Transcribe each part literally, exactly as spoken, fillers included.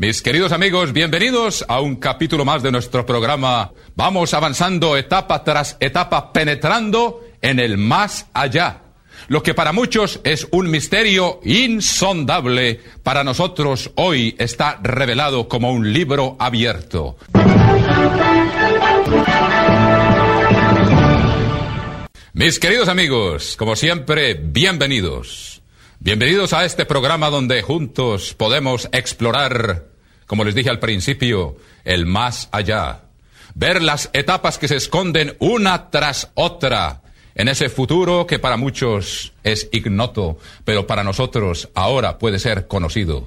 Mis queridos amigos, bienvenidos a un capítulo más de nuestro programa. Vamos avanzando etapa tras etapa, penetrando en el más allá. Lo que para muchos es un misterio insondable, para nosotros hoy está revelado como un libro abierto. Mis queridos amigos, como siempre, bienvenidos. Bienvenidos a este programa donde juntos podemos explorar, como les dije al principio, el más allá. Ver las etapas que se esconden una tras otra en ese futuro que para muchos es ignoto, pero para nosotros ahora puede ser conocido.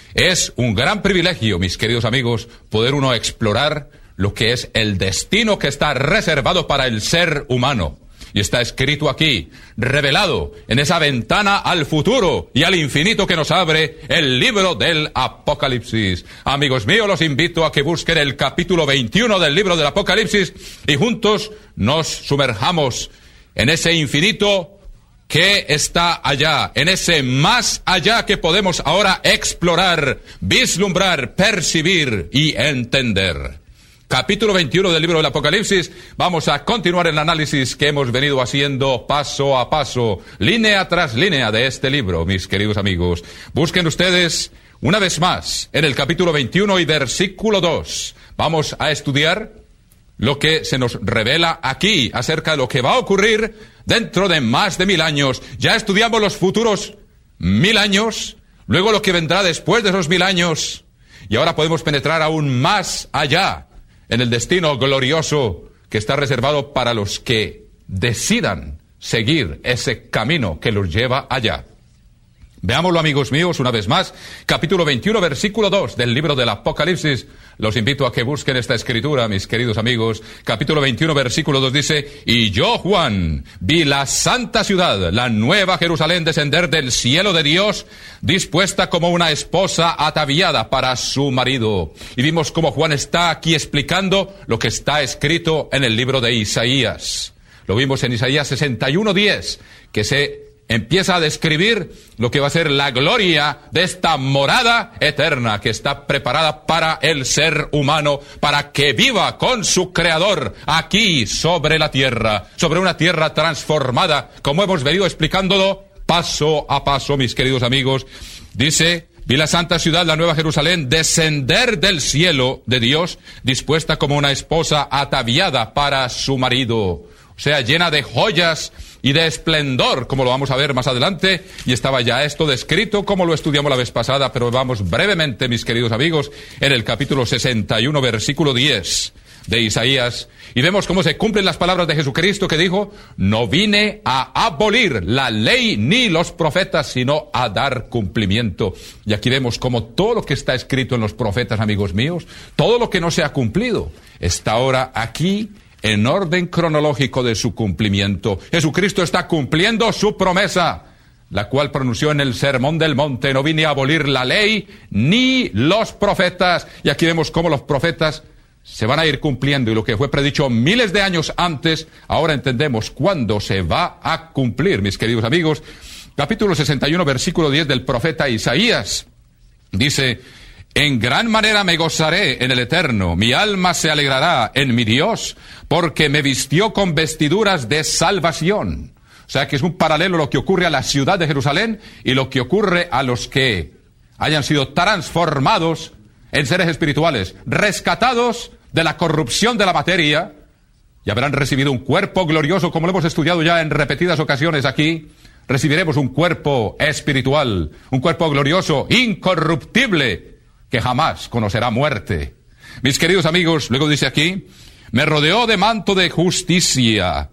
Es un gran privilegio, mis queridos amigos, poder uno explorar lo que es el destino que está reservado para el ser humano. Y está escrito aquí, revelado en esa ventana al futuro y al infinito que nos abre el libro del Apocalipsis. Amigos míos, los invito a que busquen el capítulo veintiuno del libro del Apocalipsis y juntos nos sumerjamos en ese infinito que está allá, en ese más allá que podemos ahora explorar, vislumbrar, percibir y entender. Capítulo veintiuno del libro del Apocalipsis. Vamos a continuar el análisis que hemos venido haciendo paso a paso, línea tras línea de este libro, mis queridos amigos. Busquen ustedes una vez más en el capítulo veintiuno y versículo dos. Vamos a estudiar lo que se nos revela aquí acerca de lo que va a ocurrir dentro de más de mil años. Ya estudiamos los futuros mil años, luego lo que vendrá después de esos mil años, y ahora podemos penetrar aún más allá en el destino glorioso que está reservado para los que decidan seguir ese camino que los lleva allá. Veámoslo, amigos míos, una vez más. Capítulo veintiuno, versículo dos del libro del Apocalipsis. Los invito a que busquen esta escritura, mis queridos amigos. Capítulo veintiuno, versículo dos dice: Y yo, Juan, vi la santa ciudad, la nueva Jerusalén, descender del cielo de Dios, dispuesta como una esposa ataviada para su marido. Y vimos cómo Juan está aquí explicando lo que está escrito en el libro de Isaías. Lo vimos en Isaías sesenta y uno, diez, que se empieza a describir lo que va a ser la gloria de esta morada eterna que está preparada para el ser humano, para que viva con su Creador aquí sobre la tierra, sobre una tierra transformada, como hemos venido explicándolo paso a paso, mis queridos amigos. Dice: vi la santa ciudad, la nueva Jerusalén, descender del cielo de Dios, dispuesta como una esposa ataviada para su marido. O sea, llena de joyas y de esplendor, como lo vamos a ver más adelante, y estaba ya esto descrito como lo estudiamos la vez pasada, pero vamos brevemente, mis queridos amigos, en el capítulo sesenta y uno, versículo diez de Isaías, y vemos cómo se cumplen las palabras de Jesucristo que dijo: no vine a abolir la ley ni los profetas, sino a dar cumplimiento. Y aquí vemos cómo todo lo que está escrito en los profetas, amigos míos, todo lo que no se ha cumplido, está ahora aquí en orden cronológico de su cumplimiento. Jesucristo está cumpliendo su promesa, la cual pronunció en el Sermón del Monte: no vine a abolir la ley ni los profetas. Y aquí vemos cómo los profetas se van a ir cumpliendo, y lo que fue predicho miles de años antes, ahora entendemos cuándo se va a cumplir, mis queridos amigos. Capítulo sesenta y uno, versículo diez del profeta Isaías, dice: en gran manera me gozaré en el Eterno, mi alma se alegrará en mi Dios, porque me vistió con vestiduras de salvación. O sea que es un paralelo lo que ocurre a la ciudad de Jerusalén y lo que ocurre a los que hayan sido transformados en seres espirituales, rescatados de la corrupción de la materia, y habrán recibido un cuerpo glorioso, como lo hemos estudiado ya en repetidas ocasiones aquí. Recibiremos un cuerpo espiritual, un cuerpo glorioso, incorruptible, que jamás conocerá muerte. Mis queridos amigos, luego dice aquí: me rodeó de manto de justicia.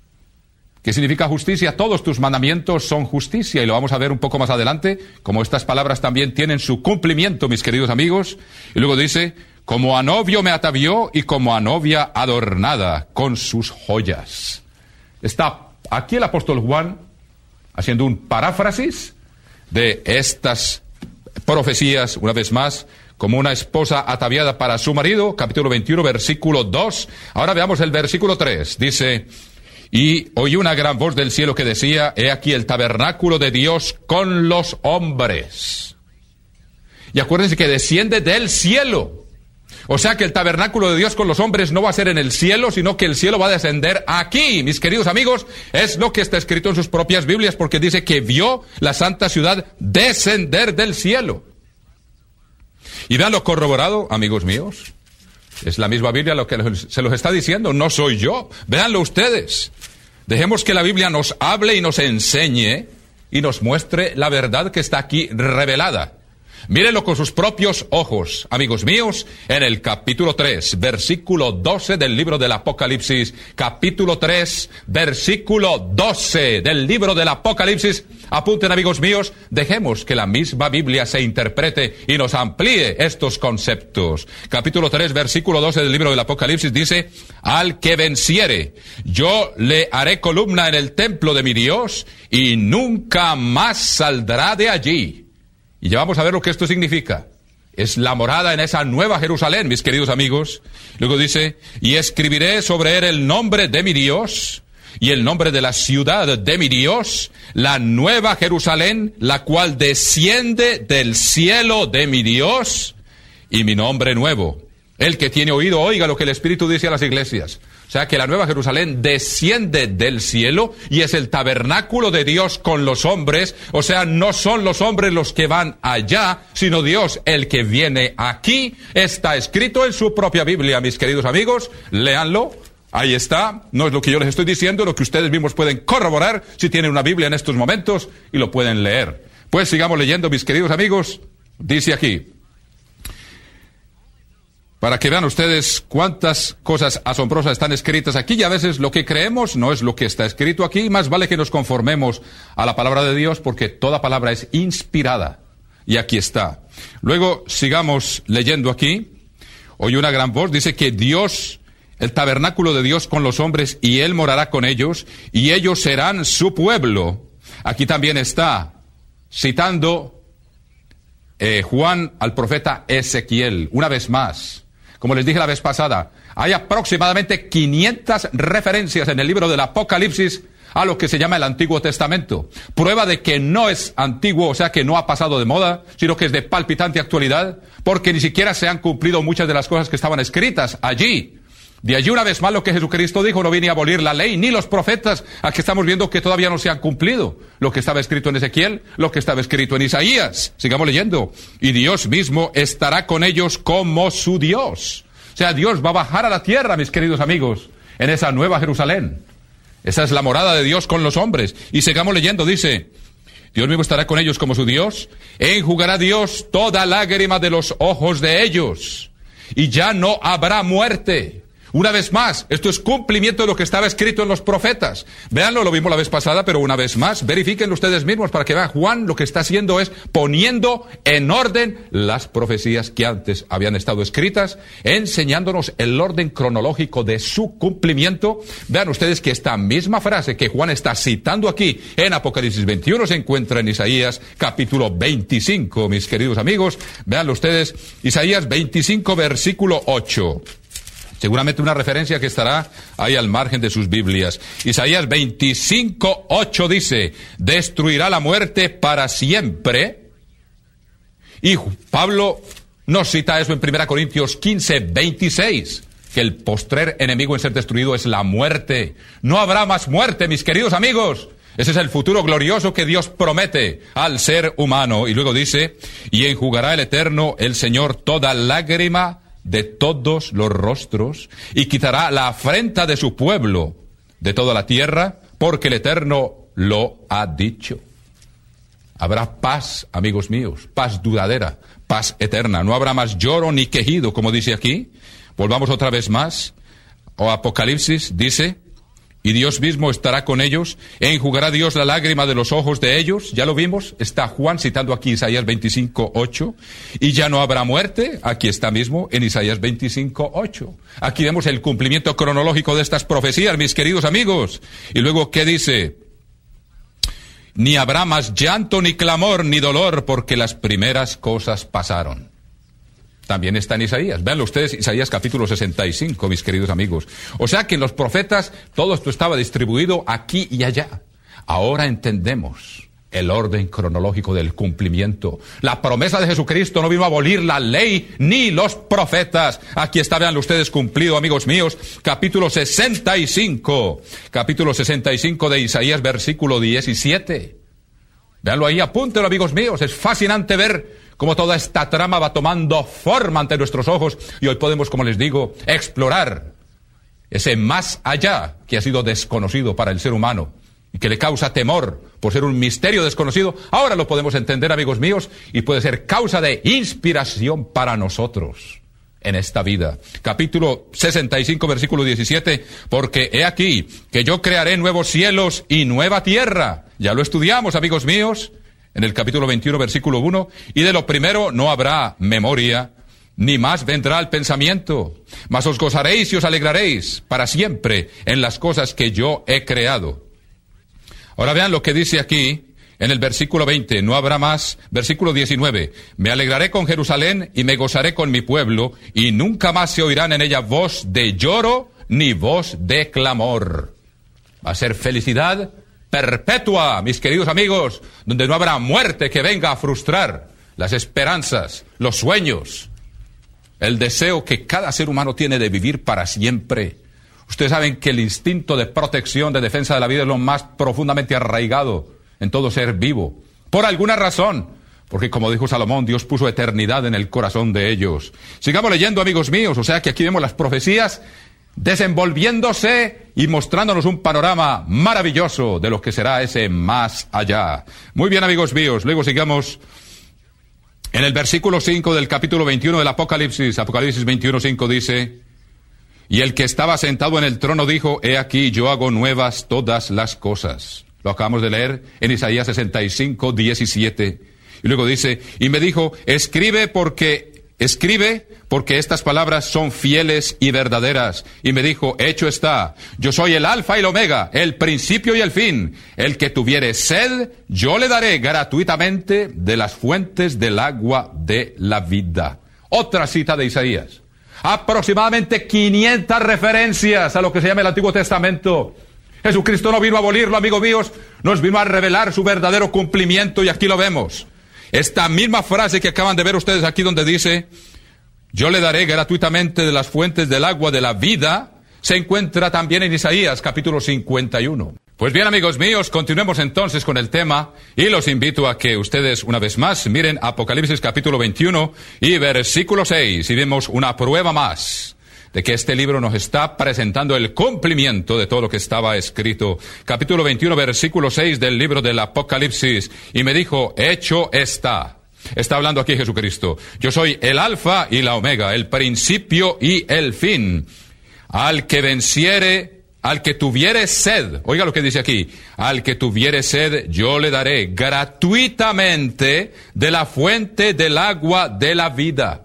¿Qué significa justicia? Todos tus mandamientos son justicia, y lo vamos a ver un poco más adelante, como estas palabras también tienen su cumplimiento, mis queridos amigos. Y luego dice: como a novio me atavió y como a novia adornada con sus joyas. Está aquí el apóstol Juan haciendo un paráfrasis de estas profecías, una vez más, como una esposa ataviada para su marido, capítulo veintiuno, versículo dos. Ahora veamos el versículo tres. Dice: y oí una gran voz del cielo que decía: he aquí el tabernáculo de Dios con los hombres. Y acuérdense que desciende del cielo. O sea que el tabernáculo de Dios con los hombres no va a ser en el cielo, sino que el cielo va a descender aquí. Mis queridos amigos, es lo que está escrito en sus propias Biblias, porque dice que vio la santa ciudad descender del cielo. Y vean lo corroborado, amigos míos. Es la misma Biblia lo que se los está diciendo, no soy yo. Véanlo ustedes. Dejemos que la Biblia nos hable y nos enseñe y nos muestre la verdad que está aquí revelada. Mírenlo con sus propios ojos, amigos míos, en el capítulo tres, versículo doce del libro del Apocalipsis. Capítulo tres, versículo doce del libro del Apocalipsis. Apunten, amigos míos, dejemos que la misma Biblia se interprete y nos amplíe estos conceptos. Capítulo tres, versículo doce del libro del Apocalipsis dice: al que venciere, yo le haré columna en el templo de mi Dios, y nunca más saldrá de allí. Y ya vamos a ver lo que esto significa. Es la morada en esa nueva Jerusalén, mis queridos amigos. Luego dice: y escribiré sobre él el nombre de mi Dios y el nombre de la ciudad de mi Dios, la nueva Jerusalén, la cual desciende del cielo de mi Dios, y mi nombre nuevo. El que tiene oído, oiga lo que el Espíritu dice a las iglesias. O sea que la nueva Jerusalén desciende del cielo y es el tabernáculo de Dios con los hombres. O sea, no son los hombres los que van allá, sino Dios el que viene aquí. Está escrito en su propia Biblia, mis queridos amigos. Léanlo. Ahí está. No es lo que yo les estoy diciendo, lo que ustedes mismos pueden corroborar si tienen una Biblia en estos momentos y lo pueden leer. Pues sigamos leyendo, mis queridos amigos. Dice aquí, para que vean ustedes cuántas cosas asombrosas están escritas aquí, y a veces lo que creemos no es lo que está escrito aquí. Más vale que nos conformemos a la palabra de Dios, porque toda palabra es inspirada. Y aquí está. Luego sigamos leyendo aquí. Oye una gran voz, dice que Dios, el tabernáculo de Dios con los hombres, y Él morará con ellos, y ellos serán su pueblo. Aquí también está citando eh, Juan al profeta Ezequiel, una vez más. Como les dije la vez pasada, hay aproximadamente quinientas referencias en el libro del Apocalipsis a lo que se llama el Antiguo Testamento. Prueba de que no es antiguo, o sea que no ha pasado de moda, sino que es de palpitante actualidad, porque ni siquiera se han cumplido muchas de las cosas que estaban escritas allí. De allí una vez más lo que Jesucristo dijo: no vine a abolir la ley ni los profetas. Aquí estamos viendo que todavía no se han cumplido lo que estaba escrito en Ezequiel, lo que estaba escrito en Isaías. Sigamos leyendo. Y Dios mismo estará con ellos como su Dios. O sea, Dios va a bajar a la tierra, mis queridos amigos, en esa nueva Jerusalén. Esa es la morada de Dios con los hombres. Y sigamos leyendo, dice: Dios mismo estará con ellos como su Dios. Enjugará Dios toda lágrima de los ojos de ellos, y ya no habrá muerte. Una vez más, esto es cumplimiento de lo que estaba escrito en los profetas. Véanlo, lo vimos la vez pasada, pero una vez más, verifíquenlo ustedes mismos para que vean. Juan lo que está haciendo es poniendo en orden las profecías que antes habían estado escritas, enseñándonos el orden cronológico de su cumplimiento. Vean ustedes que esta misma frase que Juan está citando aquí en Apocalipsis veintiuno se encuentra en Isaías capítulo veinticinco, mis queridos amigos. Véanlo ustedes, Isaías veinticinco, versículo ocho. Seguramente una referencia que estará ahí al margen de sus Biblias. Isaías veinticinco, ocho dice: destruirá la muerte para siempre. Y Pablo nos cita eso en primera Corintios quince, veintiséis, que el postrer enemigo en ser destruido es la muerte. No habrá más muerte, mis queridos amigos. Ese es el futuro glorioso que Dios promete al ser humano. Y luego dice: y enjugará el Eterno, el Señor, toda lágrima de todos los rostros, y quitará la afrenta de su pueblo de toda la tierra, porque el Eterno lo ha dicho. Habrá paz, amigos míos, paz duradera, paz eterna. No habrá más lloro ni quejido, como dice aquí. Volvamos otra vez más. O Apocalipsis dice: y Dios mismo estará con ellos, e enjugará Dios la lágrima de los ojos de ellos. Ya lo vimos, está Juan citando aquí Isaías veinticinco, ocho. Y ya no habrá muerte, aquí está mismo en Isaías veinticinco, ocho. Aquí vemos el cumplimiento cronológico de estas profecías, mis queridos amigos. Y luego, ¿qué dice? Ni habrá más llanto, ni clamor, ni dolor, porque las primeras cosas pasaron. También está en Isaías. Véanlo ustedes, Isaías capítulo sesenta y cinco, mis queridos amigos. O sea que en los profetas todo esto estaba distribuido aquí y allá. Ahora entendemos el orden cronológico del cumplimiento. La promesa de Jesucristo no vino a abolir la ley ni los profetas. Aquí está, vean ustedes, cumplido, amigos míos, capítulo sesenta y cinco. Capítulo sesenta y cinco de Isaías, versículo diecisiete. Véanlo ahí, apúntenlo, amigos míos. Es fascinante ver cómo toda esta trama va tomando forma ante nuestros ojos. Y hoy podemos, como les digo, explorar ese más allá que ha sido desconocido para el ser humano y que le causa temor por ser un misterio desconocido. Ahora lo podemos entender, amigos míos, y puede ser causa de inspiración para nosotros en esta vida. Capítulo sesenta y cinco, versículo diecisiete, porque he aquí que yo crearé nuevos cielos y nueva tierra. Ya lo estudiamos, amigos míos, en el capítulo veintiuno, versículo uno, y de lo primero no habrá memoria, ni más vendrá el pensamiento, mas os gozaréis y os alegraréis para siempre en las cosas que yo he creado. Ahora vean lo que dice aquí en el versículo veinte, no habrá más. Versículo diecinueve, me alegraré con Jerusalén y me gozaré con mi pueblo, y nunca más se oirán en ella voz de lloro ni voz de clamor. Va a ser felicidad perpetua, mis queridos amigos, donde no habrá muerte que venga a frustrar las esperanzas, los sueños, el deseo que cada ser humano tiene de vivir para siempre. Ustedes saben que el instinto de protección, de defensa de la vida es lo más profundamente arraigado en todo ser vivo. Por alguna razón, porque como dijo Salomón, Dios puso eternidad en el corazón de ellos. Sigamos leyendo, amigos míos, o sea que aquí vemos las profecías desenvolviéndose y mostrándonos un panorama maravilloso de lo que será ese más allá. Muy bien, amigos míos, luego sigamos en el versículo cinco del capítulo veintiuno del Apocalipsis. Apocalipsis veintiuno, cinco dice: y el que estaba sentado en el trono dijo, he aquí, yo hago nuevas todas las cosas. Lo acabamos de leer en Isaías sesenta y cinco, diecisiete. Y luego dice, y me dijo, escribe porque, escribe porque estas palabras son fieles y verdaderas. Y me dijo, hecho está, yo soy el alfa y el omega, el principio y el fin. El que tuviere sed, yo le daré gratuitamente de las fuentes del agua de la vida. Otra cita de Isaías. Aproximadamente quinientas referencias a lo que se llama el Antiguo Testamento. Jesucristo no vino a abolirlo, amigos míos, nos vino a revelar su verdadero cumplimiento, y aquí lo vemos. Esta misma frase que acaban de ver ustedes aquí donde dice, yo le daré gratuitamente de las fuentes del agua de la vida, se encuentra también en Isaías capítulo cincuenta y uno. Pues bien, amigos míos, continuemos entonces con el tema y los invito a que ustedes una vez más miren Apocalipsis capítulo veintiuno y versículo seis y vemos una prueba más de que este libro nos está presentando el cumplimiento de todo lo que estaba escrito. Capítulo veintiuno, versículo seis del libro del Apocalipsis. Y me dijo, hecho está. Está hablando aquí Jesucristo. Yo soy el alfa y la omega, el principio y el fin. Al que venciere, al que tuviere sed, oiga lo que dice aquí, al que tuviere sed, yo le daré gratuitamente de la fuente del agua de la vida.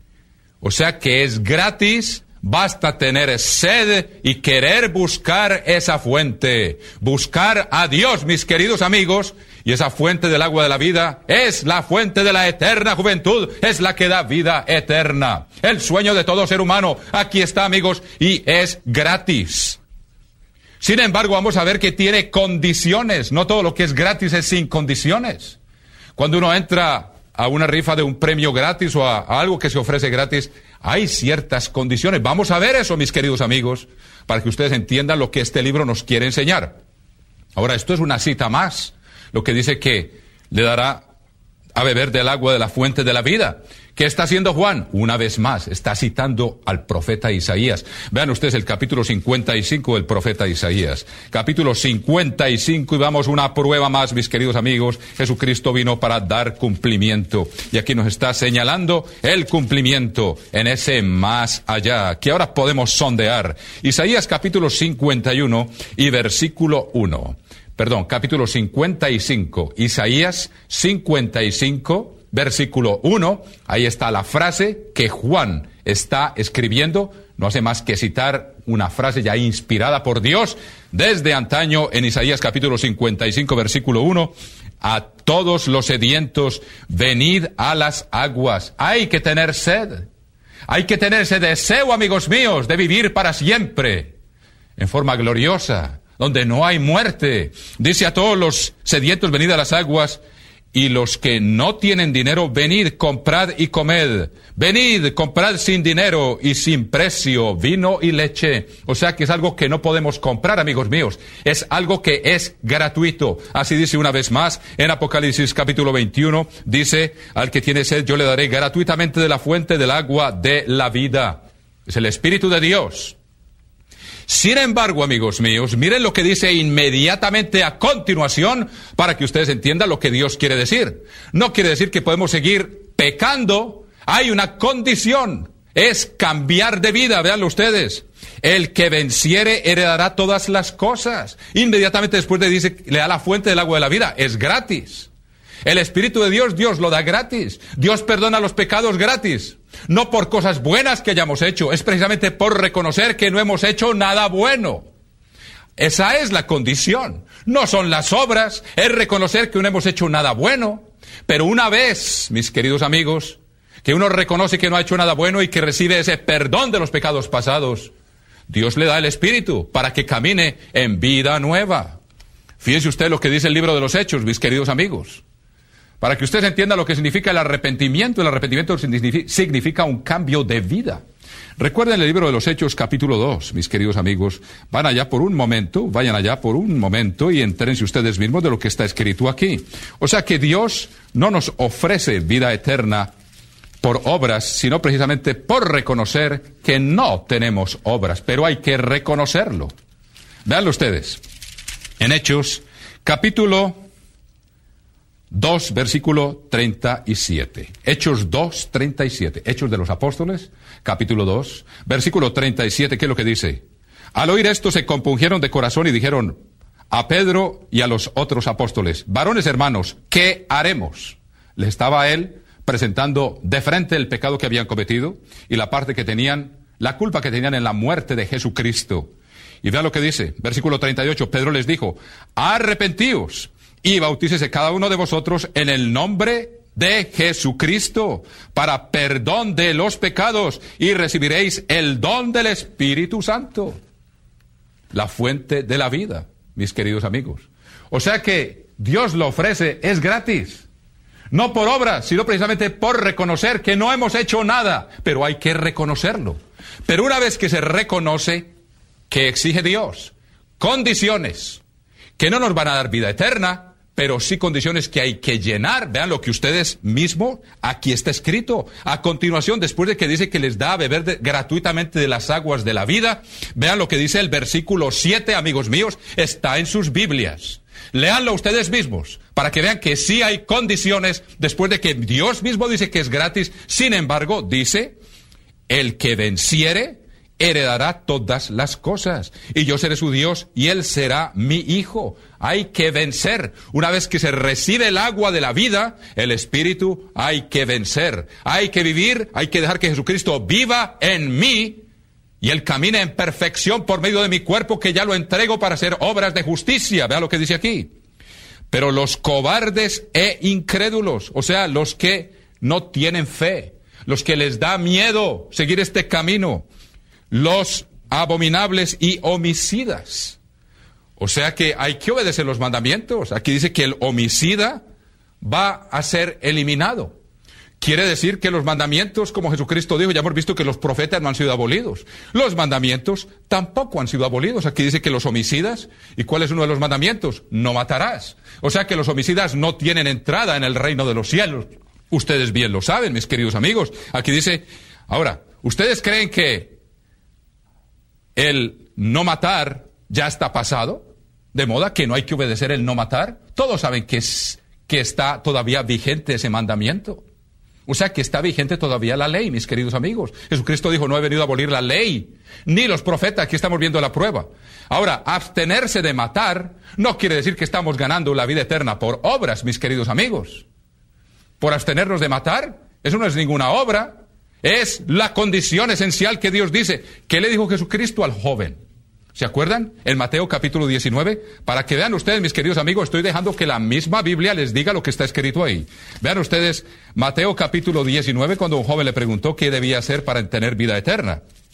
O sea que es gratis. Basta tener sed y querer buscar esa fuente, buscar a Dios, mis queridos amigos, y esa fuente del agua de la vida es la fuente de la eterna juventud, es la que da vida eterna. El sueño de todo ser humano, aquí está, amigos, y es gratis. Sin embargo, vamos a ver que tiene condiciones, no todo lo que es gratis es sin condiciones. Cuando uno entra a una rifa de un premio gratis o a, a algo que se ofrece gratis, hay ciertas condiciones. Vamos a ver eso, mis queridos amigos, para que ustedes entiendan lo que este libro nos quiere enseñar. Ahora, esto es una cita más, lo que dice que le dará a beber del agua de la fuente de la vida. ¿Qué está haciendo Juan? Una vez más, está citando al profeta Isaías. Vean ustedes el capítulo cincuenta y cinco del profeta Isaías. Capítulo cincuenta y cinco, y vamos una prueba más, mis queridos amigos. Jesucristo vino para dar cumplimiento. Y aquí nos está señalando el cumplimiento en ese más allá, que ahora podemos sondear. Isaías capítulo cincuenta y uno y versículo uno. Perdón, capítulo cincuenta y cinco. Isaías cincuenta y cinco. Versículo uno, ahí está la frase que Juan está escribiendo, no hace más que citar una frase ya inspirada por Dios desde antaño en Isaías capítulo cincuenta y cinco, versículo uno, a todos los sedientos, venid a las aguas. Hay que tener sed, hay que tener ese deseo, amigos míos, de vivir para siempre, en forma gloriosa, donde no hay muerte. Dice a todos los sedientos, venid a las aguas, y los que no tienen dinero, venid, comprad y comed. Venid, comprad sin dinero y sin precio vino y leche. O sea que es algo que no podemos comprar, amigos míos. Es algo que es gratuito. Así dice una vez más en Apocalipsis capítulo veintiuno. Dice, al que tiene sed yo le daré gratuitamente de la fuente del agua de la vida. Es el Espíritu de Dios. Sin embargo, amigos míos, miren lo que dice inmediatamente a continuación para que ustedes entiendan lo que Dios quiere decir. No quiere decir que podemos seguir pecando. Hay una condición. Es cambiar de vida. Véanlo ustedes. El que venciere heredará todas las cosas. Inmediatamente después le dice, le da la fuente del agua de la vida. Es gratis. El Espíritu de Dios, Dios lo da gratis. Dios perdona los pecados gratis. No por cosas buenas que hayamos hecho, es precisamente por reconocer que no hemos hecho nada bueno. Esa es la condición. No son las obras, es reconocer que no hemos hecho nada bueno. Pero una vez, mis queridos amigos, que uno reconoce que no ha hecho nada bueno y que recibe ese perdón de los pecados pasados, Dios le da el Espíritu para que camine en vida nueva. Fíjense usted lo que dice el libro de los Hechos, mis queridos amigos. Para que ustedes entiendan lo que significa el arrepentimiento. El arrepentimiento significa un cambio de vida. Recuerden el libro de los Hechos, capítulo dos, mis queridos amigos. Van allá por un momento, vayan allá por un momento y entérense ustedes mismos de lo que está escrito aquí. O sea que Dios no nos ofrece vida eterna por obras, sino precisamente por reconocer que no tenemos obras, pero hay que reconocerlo. Veanlo ustedes. En Hechos, capítulo dos, versículo treinta y siete. Hechos dos, treinta y siete. Hechos de los Apóstoles, capítulo dos, versículo treinta y siete. ¿Qué es lo que dice? Al oír esto se compungieron de corazón y dijeron a Pedro y a los otros apóstoles, varones hermanos, ¿qué haremos? Le estaba a él presentando de frente el pecado que habían cometido y la parte que tenían, la culpa que tenían en la muerte de Jesucristo. Y vean lo que dice, versículo treinta y ocho. Pedro les dijo, arrepentíos y bautícese cada uno de vosotros en el nombre de Jesucristo para perdón de los pecados y recibiréis el don del Espíritu Santo. La fuente de la vida, mis queridos amigos. O sea que Dios lo ofrece, es gratis. No por obras, sino precisamente por reconocer que no hemos hecho nada, pero hay que reconocerlo. Pero una vez que se reconoce, ¿qué exige Dios? Condiciones que no nos van a dar vida eterna, pero sí condiciones que hay que llenar. Vean lo que ustedes mismos, aquí está escrito. A continuación, después de que dice que les da a beber de, gratuitamente de las aguas de la vida, vean lo que dice el versículo siete, amigos míos, está en sus Biblias. Léanlo ustedes mismos, para que vean que sí hay condiciones, después de que Dios mismo dice que es gratis. Sin embargo, dice, el que venciere heredará todas las cosas, y yo seré su Dios, y él será mi hijo. Hay que vencer. Una vez que se recibe el agua de la vida, el Espíritu, hay que vencer. Hay que vivir, hay que dejar que Jesucristo viva en mí, y él camine en perfección por medio de mi cuerpo, que ya lo entrego para hacer obras de justicia. Vea lo que dice aquí. Pero los cobardes e incrédulos, o sea, los que no tienen fe, los que les da miedo seguir este camino, los abominables y homicidas. O sea que hay que obedecer los mandamientos. Aquí dice que el homicida va a ser eliminado. Quiere decir que los mandamientos, como Jesucristo dijo, ya hemos visto que los profetas no han sido abolidos. Los mandamientos tampoco han sido abolidos. Aquí dice que los homicidas, ¿y cuál es uno de los mandamientos? No matarás. O sea que los homicidas no tienen entrada en el reino de los cielos. Ustedes bien lo saben, mis queridos amigos. Aquí dice, ahora, ¿ustedes creen que el no matar ya está pasado? De moda que no hay que obedecer el no matar. Todos saben que, es, que está todavía vigente ese mandamiento. O sea que está vigente todavía la ley, mis queridos amigos. Jesucristo dijo, no he venido a abolir la ley, ni los profetas. Aquí estamos viendo la prueba. Ahora, abstenerse de matar no quiere decir que estamos ganando la vida eterna por obras, mis queridos amigos. Por abstenernos de matar, eso no es ninguna obra. Es la condición esencial que Dios dice. ¿Qué le dijo Jesucristo al joven? ¿Se acuerdan? En Mateo capítulo diecinueve, para que vean ustedes, mis queridos amigos, estoy dejando que la misma Biblia les diga lo que está escrito ahí. Vean ustedes, Mateo capítulo diecinueve, cuando un joven le preguntó qué debía hacer para tener vida eterna.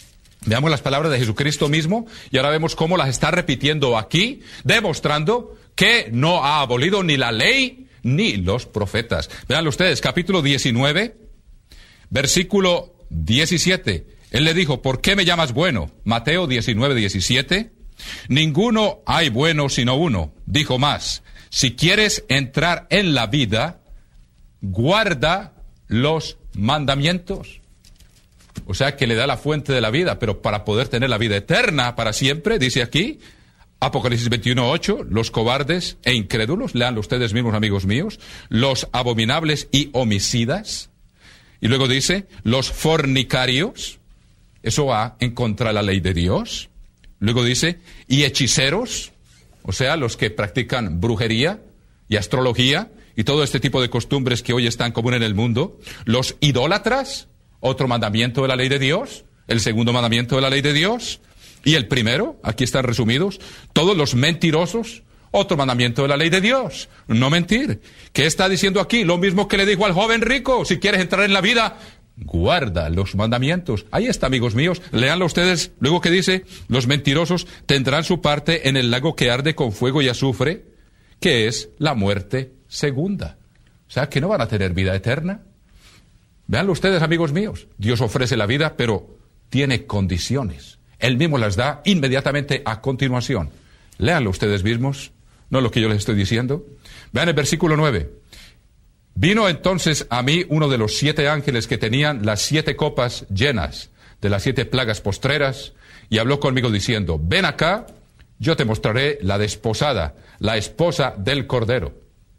Veamos las palabras de Jesucristo mismo y ahora vemos cómo las está repitiendo aquí, demostrando que no ha abolido ni la ley ni los profetas. Vean ustedes, capítulo diecinueve, versículo diecisiete. Él le dijo, ¿por qué me llamas bueno? Mateo diecinueve, diecisiete. Ninguno hay bueno sino uno. Dijo más, si quieres entrar en la vida, guarda los mandamientos. O sea que le da la fuente de la vida, pero para poder tener la vida eterna para siempre, dice aquí, Apocalipsis veintiuno, ocho, los cobardes e incrédulos, leanlo ustedes mismos, amigos míos, los abominables y homicidas, y luego dice, los fornicarios, eso va en contra de la ley de Dios, luego dice, y hechiceros, o sea, los que practican brujería y astrología, y todo este tipo de costumbres que hoy están común en el mundo, los idólatras, otro mandamiento de la ley de Dios, el segundo mandamiento de la ley de Dios, y el primero, aquí están resumidos, todos los mentirosos, otro mandamiento de la ley de Dios, no mentir. ¿Qué está diciendo aquí? Lo mismo que le dijo al joven rico, si quieres entrar en la vida, guarda los mandamientos. Ahí está, amigos míos, léanlo ustedes, luego que dice, los mentirosos tendrán su parte en el lago que arde con fuego y azufre, que es la muerte segunda. O sea, que no van a tener vida eterna. Veanlo ustedes, amigos míos. Dios ofrece la vida, pero tiene condiciones. Él mismo las da inmediatamente a continuación. Léanlo ustedes mismos, no lo que yo les estoy diciendo. Vean el versículo nueve. Vino entonces a mí uno de los siete ángeles que tenían las siete copas llenas de las siete plagas postreras, y habló conmigo diciendo, ven acá, yo te mostraré la desposada, la esposa del Cordero.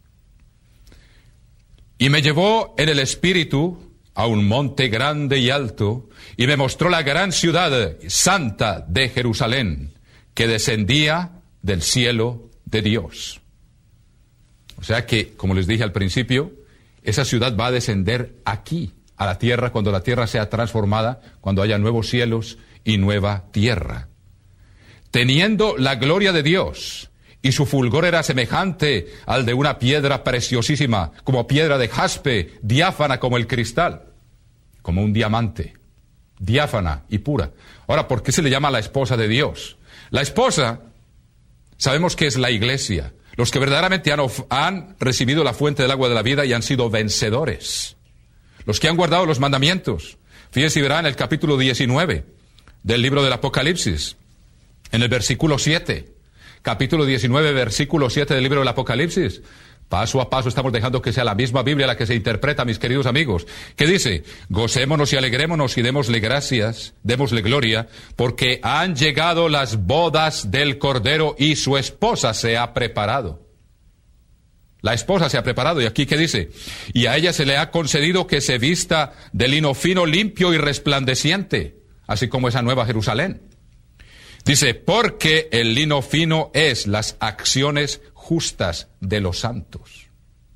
Y me llevó en el espíritu a un monte grande y alto, y me mostró la gran ciudad santa de Jerusalén, que descendía del cielo de Dios. O sea que, como les dije al principio, esa ciudad va a descender aquí, a la tierra, cuando la tierra sea transformada, cuando haya nuevos cielos y nueva tierra. Teniendo la gloria de Dios, y su fulgor era semejante al de una piedra preciosísima, como piedra de jaspe, diáfana como el cristal, como un diamante, diáfana y pura. Ahora, ¿por qué se le llama la esposa de Dios? La esposa, sabemos que es la iglesia, los que verdaderamente han, of- han recibido la fuente del agua de la vida y han sido vencedores, los que han guardado los mandamientos. Fíjense y verán en el capítulo diecinueve del libro del Apocalipsis, en el versículo siete. Capítulo diecinueve, versículo siete del libro del Apocalipsis. Paso a paso estamos dejando que sea la misma Biblia la que se interpreta, mis queridos amigos. ¿Qué dice? Gocémonos y alegrémonos y démosle gracias, démosle gloria, porque han llegado las bodas del Cordero y su esposa se ha preparado. La esposa se ha preparado. ¿Y aquí qué dice? Y a ella se le ha concedido que se vista de lino fino, limpio y resplandeciente, así como esa nueva Jerusalén. Dice, porque el lino fino es las acciones justas de los santos.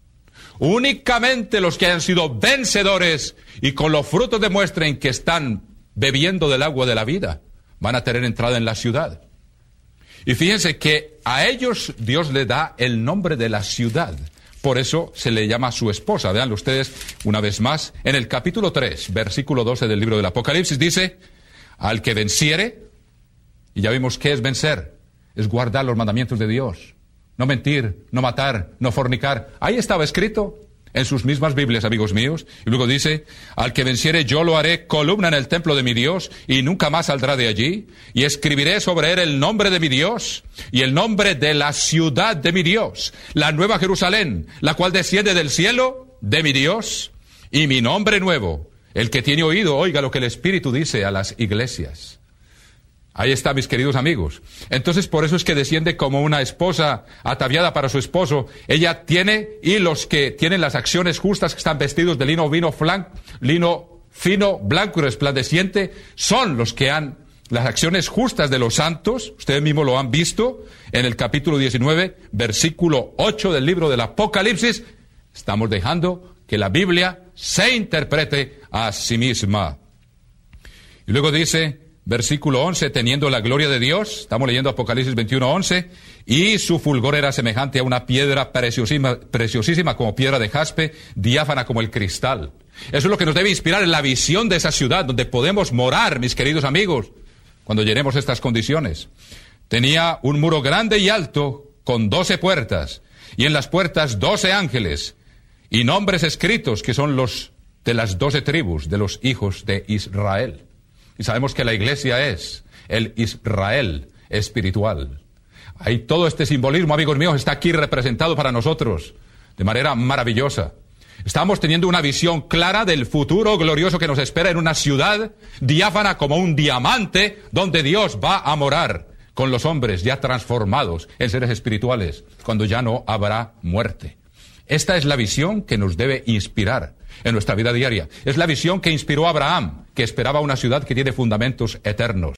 Únicamente los que hayan sido vencedores y con los frutos demuestren que están bebiendo del agua de la vida, van a tener entrada en la ciudad. Y fíjense que a ellos Dios le da el nombre de la ciudad. Por eso se le llama su esposa. Veanlo ustedes una vez más. En el capítulo tres, versículo doce del libro del Apocalipsis dice, al que venciere. Y ya vimos qué es vencer, es guardar los mandamientos de Dios, no mentir, no matar, no fornicar. Ahí estaba escrito en sus mismas Biblias, amigos míos. Y luego dice, al que venciere yo lo haré columna en el templo de mi Dios y nunca más saldrá de allí. Y escribiré sobre él el nombre de mi Dios y el nombre de la ciudad de mi Dios, la nueva Jerusalén, la cual desciende del cielo de mi Dios, y mi nombre nuevo. El que tiene oído, oiga lo que el Espíritu dice a las iglesias. Ahí está, mis queridos amigos. Entonces, por eso es que desciende como una esposa ataviada para su esposo. Ella tiene, y los que tienen las acciones justas, que están vestidos de lino vino flan, lino fino, blanco y resplandeciente, son los que han las acciones justas de los santos. Ustedes mismos lo han visto en el capítulo diecinueve, versículo ocho del libro del Apocalipsis. Estamos dejando que la Biblia se interprete a sí misma. Y luego dice, versículo once, teniendo la gloria de Dios, estamos leyendo Apocalipsis veintiuno, once, y su fulgor era semejante a una piedra preciosísima, preciosísima como piedra de jaspe, diáfana como el cristal. Eso es lo que nos debe inspirar en la visión de esa ciudad donde podemos morar, mis queridos amigos. cuando llenemos estas condiciones. Tenía un muro grande y alto con doce puertas, y en las puertas doce ángeles, y nombres escritos que son los de las doce tribus de los hijos de Israel. Y sabemos que la iglesia es el Israel espiritual. Ahí todo este simbolismo, amigos míos, está aquí representado para nosotros de manera maravillosa. Estamos teniendo una visión clara del futuro glorioso que nos espera en una ciudad diáfana como un diamante, donde Dios va a morar con los hombres ya transformados en seres espirituales, cuando ya no habrá muerte. Esta es la visión que nos debe inspirar en nuestra vida diaria. Es la visión que inspiró a Abraham, que esperaba una ciudad que tiene fundamentos eternos.